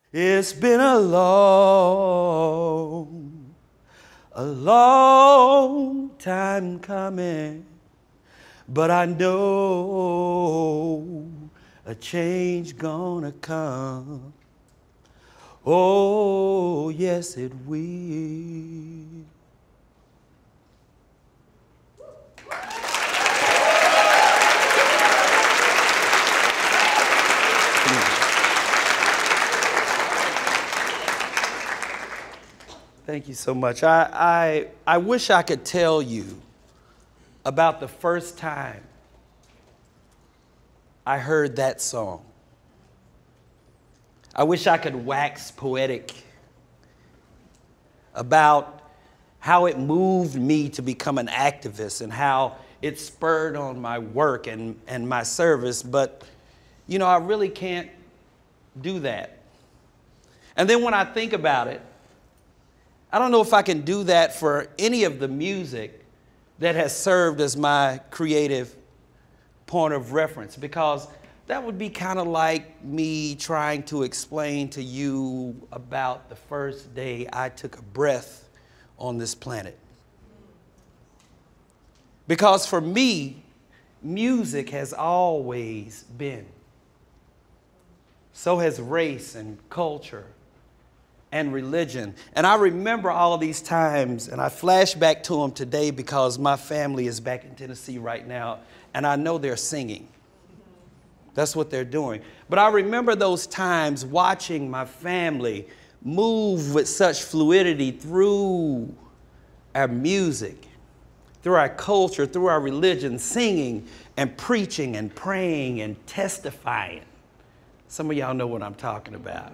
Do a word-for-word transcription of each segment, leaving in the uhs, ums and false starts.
It's been a long, a long time coming, but I know a change gonna come. Oh, yes, it will. Thank you so much. I, I, I wish I could tell you about the first time I heard that song. I wish I could wax poetic about how it moved me to become an activist and how it spurred on my work and, and my service, but you know, I really can't do that. And then when I think about it, I don't know if I can do that for any of the music that has served as my creative point of reference, because that would be kind of like me trying to explain to you about the first day I took a breath on this planet. Because for me, music has always been. So has race and culture and religion. And I remember all of these times, and I flash back to them today because my family is back in Tennessee right now, and I know they're singing. That's what they're doing. But I remember those times watching my family move with such fluidity through our music, through our culture, through our religion, singing and preaching and praying and testifying. Some of y'all know what I'm talking about.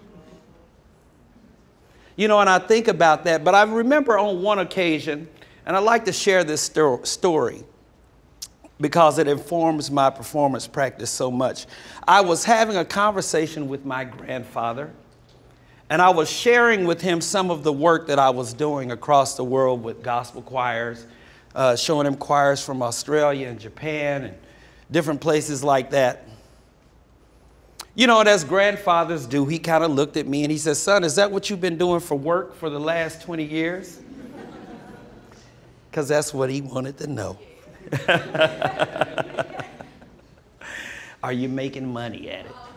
You know, and I think about that, but I remember on one occasion, and I like to share this sto- story because it informs my performance practice so much. I was having a conversation with my grandfather, and I was sharing with him some of the work that I was doing across the world with gospel choirs, uh, showing him choirs from Australia and Japan and different places like that. You know, and as grandfathers do, he kind of looked at me and he said, "Son, is that what you've been doing for work for the last twenty years? Because that's what he wanted to know. Are you making money at it?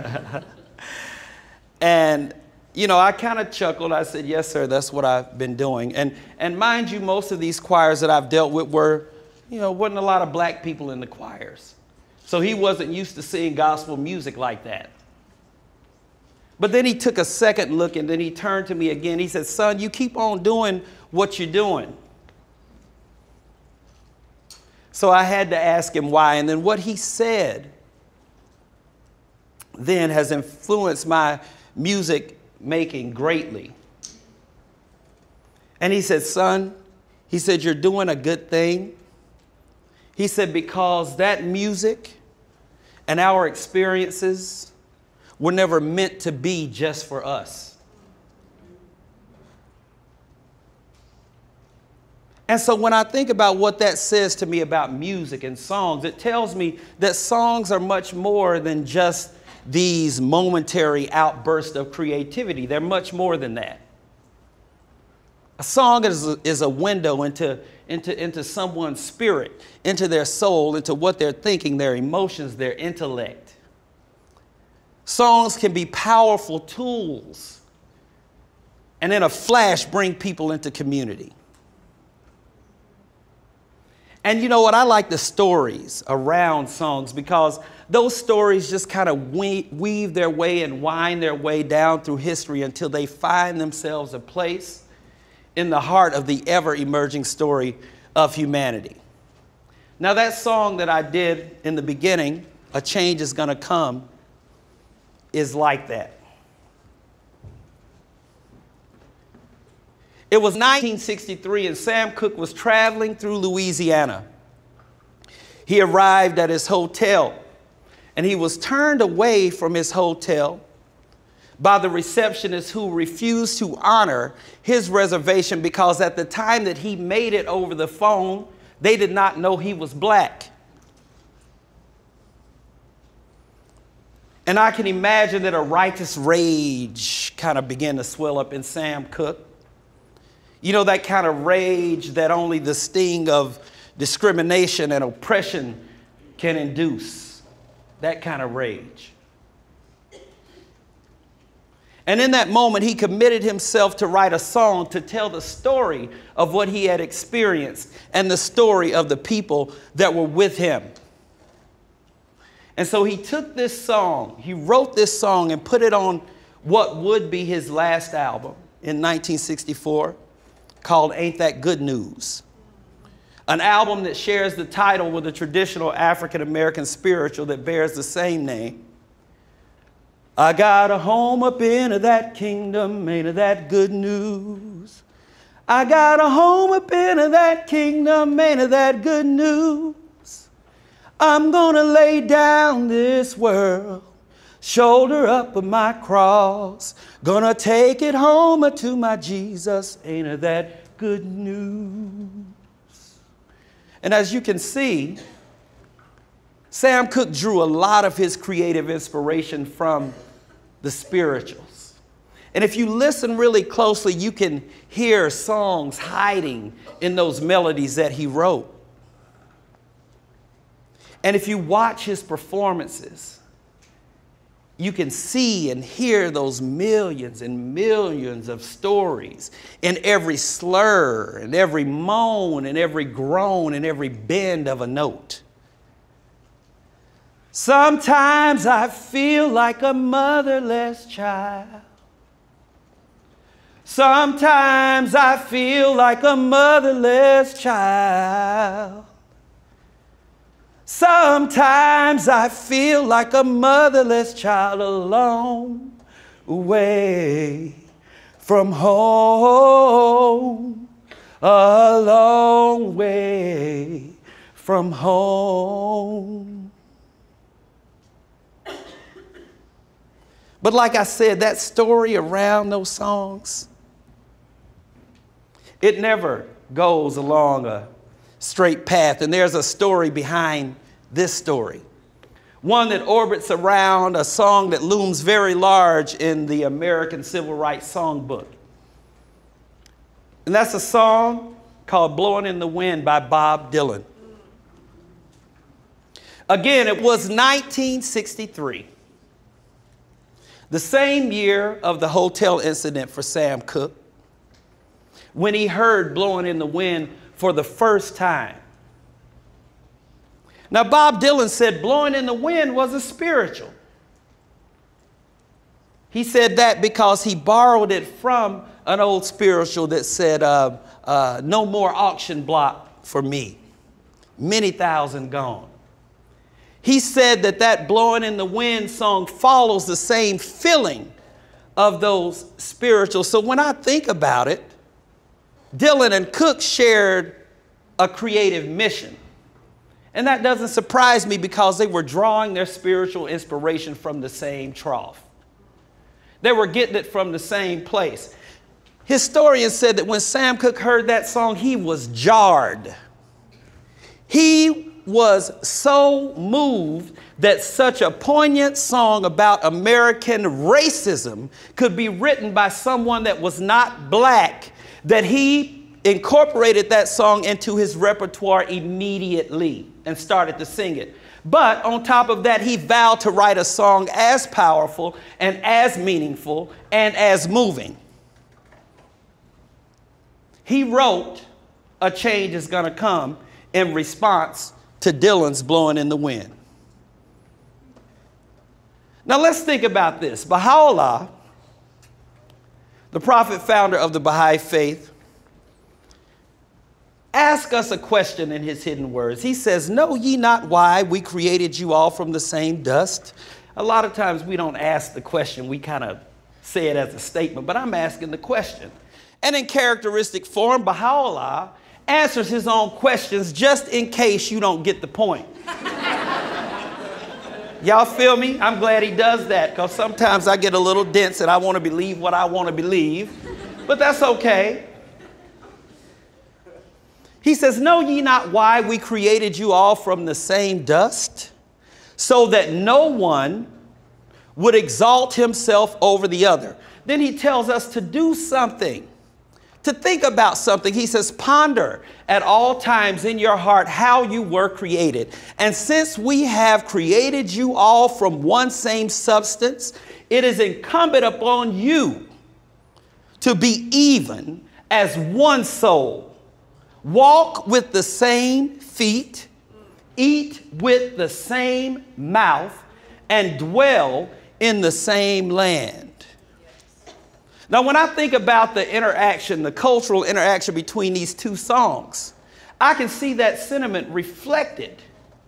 And, you know, I kind of chuckled. I said, "Yes, sir, that's what I've been doing." And, and mind you, most of these choirs that I've dealt with were, you know, wasn't a lot of black people in the choirs. So he wasn't used to seeing gospel music like that. But then he took a second look and then he turned to me again. He said, "Son, you keep on doing what you're doing." So I had to ask him why. And then what he said then has influenced my music making greatly. And he said, "Son," he said, "you're doing a good thing." He said, "because that music and our experiences were never meant to be just for us." And so when I think about what that says to me about music and songs, it tells me that songs are much more than just these momentary outbursts of creativity. They're much more than that. A song is a, is a window into, into, into someone's spirit, into their soul, into what they're thinking, their emotions, their intellect. Songs can be powerful tools and in a flash bring people into community. And you know what? I like the stories around songs because those stories just kind of weave their way and wind their way down through history until they find themselves a place in the heart of the ever-emerging story of humanity. Now, that song that I did in the beginning, "A Change Is Gonna Come," is like that. It was nineteen sixty-three, and Sam Cooke was traveling through Louisiana. He arrived at his hotel, and he was turned away from his hotel by the receptionist who refused to honor his reservation because at the time that he made it over the phone, they did not know he was black. And I can imagine that a righteous rage kind of began to swell up in Sam Cooke. You know, that kind of rage that only the sting of discrimination and oppression can induce. That kind of rage. And in that moment, he committed himself to write a song to tell the story of what he had experienced and the story of the people that were with him. And so he took this song, he wrote this song and put it on what would be his last album in nineteen sixty-four called Ain't That Good News? An album that shares the title with a traditional African-American spiritual that bears the same name. I got a home up in that kingdom, ain't that good news? I got a home up in that kingdom, ain't that good news? I'm gonna lay down this world, shoulder up of my cross, gonna take it home to my Jesus, ain't that good news? And as you can see, Sam Cooke drew a lot of his creative inspiration from the spirituals. And if you listen really closely, you can hear songs hiding in those melodies that he wrote. And if you watch his performances, you can see and hear those millions and millions of stories in every slur and every moan and every groan and every bend of a note. Sometimes I feel like a motherless child. Sometimes I feel like a motherless child. Sometimes I feel like a motherless child, a long way from home, a long way from home. But like I said, that story around those songs, it never goes along a straight path. And there's a story behind this story, one that orbits around a song that looms very large in the American Civil Rights Songbook. And that's a song called Blowing in the Wind by Bob Dylan. Again, it was nineteen sixty-three, the same year of the hotel incident for Sam Cooke, when he heard Blowing in the Wind for the first time. Now, Bob Dylan said Blowing in the Wind was a spiritual. He said that because he borrowed it from an old spiritual that said, uh, uh, no more auction block for me, many thousand gone. He said that that Blowing in the Wind song follows the same feeling of those spirituals. So when I think about it, Dylan and Cooke shared a creative mission. And that doesn't surprise me because they were drawing their spiritual inspiration from the same trough. They were getting it from the same place. Historians said that when Sam Cooke heard that song, he was jarred. He was so moved that such a poignant song about American racism could be written by someone that was not black, that he incorporated that song into his repertoire immediately and started to sing it. But on top of that, he vowed to write a song as powerful and as meaningful and as moving. He wrote A Change Is Gonna Come in response to Dylan's Blowing in the Wind. Now let's think about this. Baha'u'llah, the prophet founder of the Baha'i faith, ask us a question in his hidden words. He says, know ye not why we created you all from the same dust? A lot of times we don't ask the question, we kind of say it as a statement, but I'm asking the question. And in characteristic form, Baha'u'llah answers his own questions just in case you don't get the point. Y'all feel me? I'm glad he does that because sometimes I get a little dense and I want to believe what I want to believe, but that's okay. He says, know ye not why we created you all from the same dust, so that no one would exalt himself over the other. Then he tells us to do something, to think about something. He says, ponder at all times in your heart how you were created. And since we have created you all from one same substance, it is incumbent upon you to be even as one soul. Walk with the same feet, eat with the same mouth, and dwell in the same land. Now, when I think about the interaction, the cultural interaction between these two songs, I can see that sentiment reflected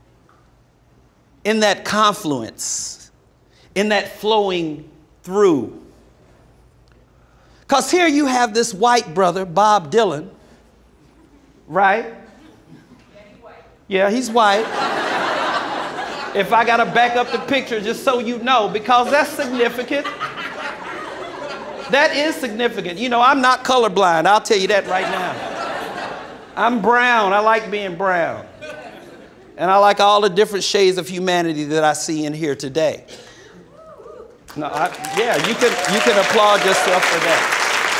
in that confluence, in that flowing through. Because here you have this white brother, Bob Dylan, right? Yeah, he's white. If I got to back up the picture just so you know, because that's significant. That is significant. You know, I'm not colorblind. I'll tell you that right now. I'm brown. I like being brown. And I like all the different shades of humanity that I see in here today. No, I, yeah, you can, you can applaud yourself for that.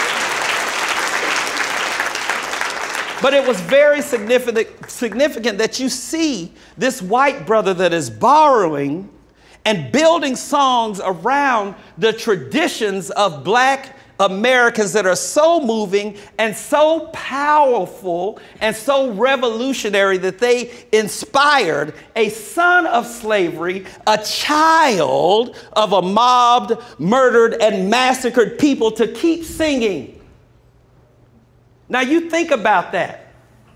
But it was very significant, significant that you see this white brother that is borrowing and building songs around the traditions of black Americans that are so moving and so powerful and so revolutionary that they inspired a son of slavery, a child of a mobbed, murdered, and massacred people to keep singing. Now you think about that.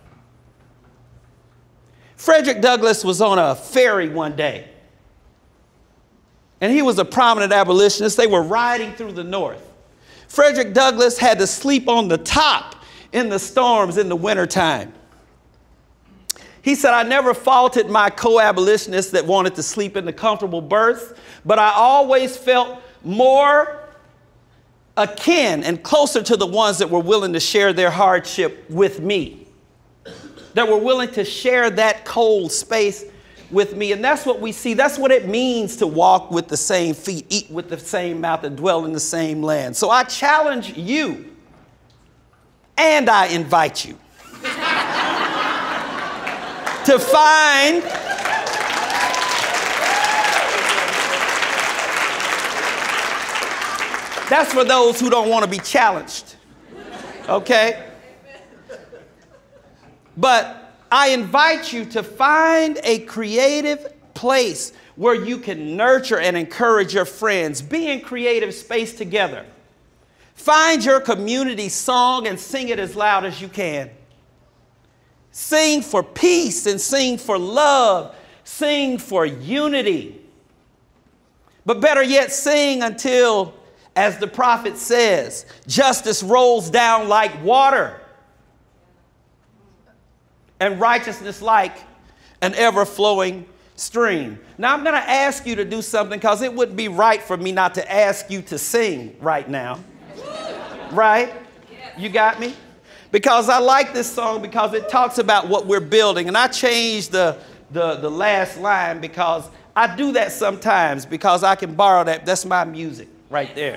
Frederick Douglass was on a ferry one day, and he was a prominent abolitionist. They were riding through the North. Frederick Douglass had to sleep on the top in the storms in the wintertime. He said, I never faulted my co-abolitionists that wanted to sleep in the comfortable berths, but I always felt more akin and closer to the ones that were willing to share their hardship with me, that were willing to share that cold space with me. And that's what we see. That's what it means to walk with the same feet, eat with the same mouth, and dwell in the same land. So I challenge you, and I invite you to find that's for those who don't want to be challenged, okay? But I invite you to find a creative place where you can nurture and encourage your friends. Be in creative space together. Find your community song and sing it as loud as you can. Sing for peace and sing for love. Sing for unity. But better yet, sing until, as the prophet says, justice rolls down like water, and righteousness like an ever-flowing stream. Now, I'm going to ask you to do something because it wouldn't be right for me not to ask you to sing right now. Right? You got me? Because I like this song because it talks about what we're building. And I changed the, the, the last line because I do that sometimes because I can borrow that. That's my music right there.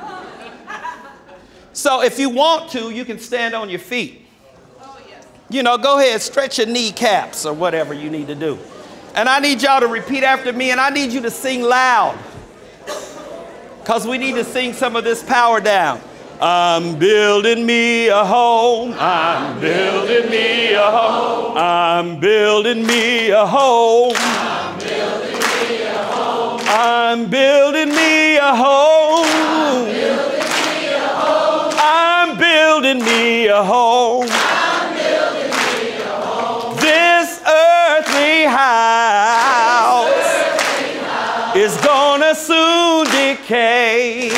So if you want to, you can stand on your feet. You know, go ahead, stretch your kneecaps or whatever you need to do. And I need y'all to repeat after me, and I need you to sing loud, because we need to sing some of this power down. I'm building me a home. I'm building me a home. I'm building me a home. I'm building me a home. I'm building me a home. I'm building me a home. This earthly house is gonna soon decay,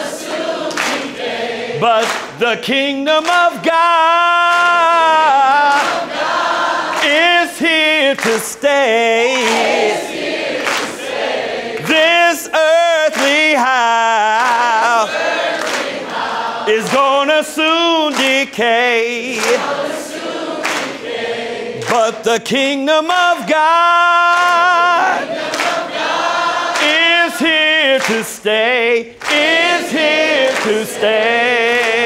but the kingdom of God is here to stay. This earthly house is gonna soon decay, but the kingdom of God is here here to stay, is here to stay.